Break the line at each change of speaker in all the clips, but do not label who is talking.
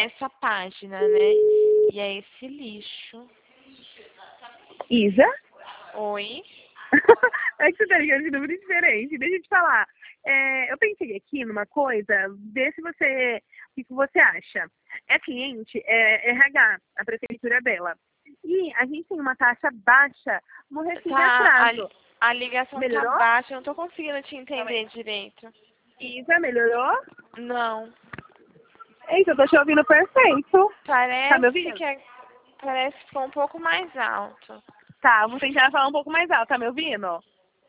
essa página, né? E é esse lixo.
Isa?
Oi?
É que você tá ligando de número diferente. Deixa eu te falar. Eu pensei aqui numa coisa, vê se você. O que você acha? É cliente, é RH, a prefeitura dela. E a gente tem uma taxa baixa no refis de
Tá,
atraso.
a ligação tá
Melhorou?
baixa, eu não tô conseguindo te entender direito.
Isa, melhorou?
Não.
Eita, eu tô te ouvindo perfeito. Tá me
Parece
ouvindo?
parece que ficou um pouco mais alto.
Tá, vou tentar falar um pouco mais alto. Tá me ouvindo?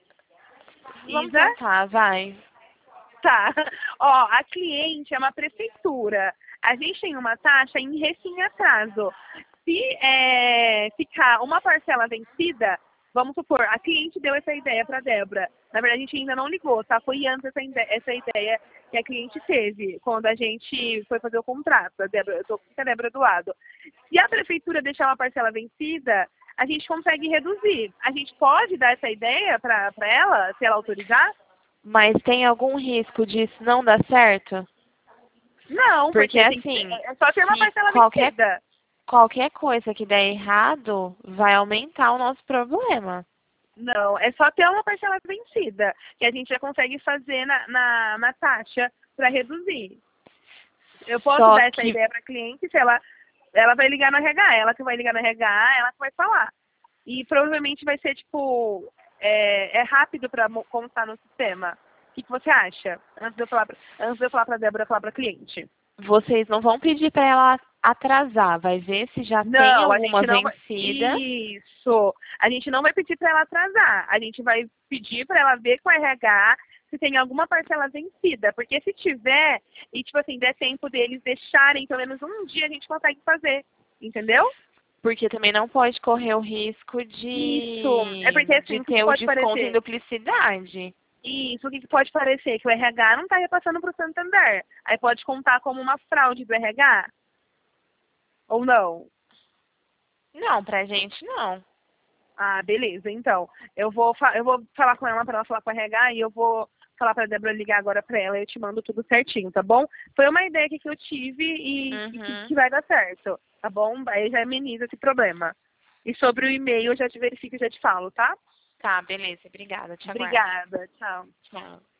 Vamos
Isa?
tentar, vai.
Tá. Ó, a cliente é uma prefeitura. A gente tem uma taxa em refim atraso. Se ficar uma parcela vencida, vamos supor, a cliente deu essa ideia para a Débora. Na verdade, a gente ainda não ligou, tá? Foi antes essa ideia que a cliente teve, quando a gente foi fazer o contrato. A Débora, eu tô com a Débora do lado. Se a prefeitura deixar uma parcela vencida, a gente consegue reduzir. A gente pode dar essa ideia para ela, se ela autorizar?
Mas tem algum risco disso não dar certo?
Não,
Porque
porque
assim,
é só ter uma
se
parcela vencida.
qualquer coisa que der errado, vai aumentar o nosso problema.
Não, é só ter uma parcela vencida, que a gente já consegue fazer na taxa para reduzir. Eu posso
Só
dar essa
que
ideia para a cliente, se ela vai ligar no RH, ela que vai ligar no RH, ela que vai falar. E provavelmente vai ser, tipo, rápido para constar no sistema. O que você acha? Antes de eu falar para a Débora falar para a cliente.
vocês não vão pedir para ela atrasar, vai ver se já tem
Não, a
alguma
gente não vai.
vencida.
Isso. A gente não vai pedir para ela atrasar. A gente vai pedir para ela ver com o RH se tem alguma parcela vencida. Porque se tiver, e tipo assim, der tempo deles deixarem pelo menos um dia, a gente consegue fazer. Entendeu?
Porque também não pode correr o risco
Isso. É porque assim,
de
o que
ter o
pode
desconto em
parecer?
duplicidade.
Isso, o que pode parecer? Que o RH não está repassando para o Santander. Aí pode contar como uma fraude do RH? Ou não?
Não, pra gente não.
Ah, beleza. Então, eu vou falar com ela para ela falar com a RH e eu vou falar para a Débora ligar agora para ela e eu te mando tudo certinho, tá bom? Foi uma ideia que eu tive e que
Uhum.
vai dar certo, tá bom? Aí já ameniza esse problema. E sobre o e-mail, eu já te verifico e já te falo, tá?
Tá, beleza. Obrigada. Te aguardo.
Obrigada. Tchau.
Tchau.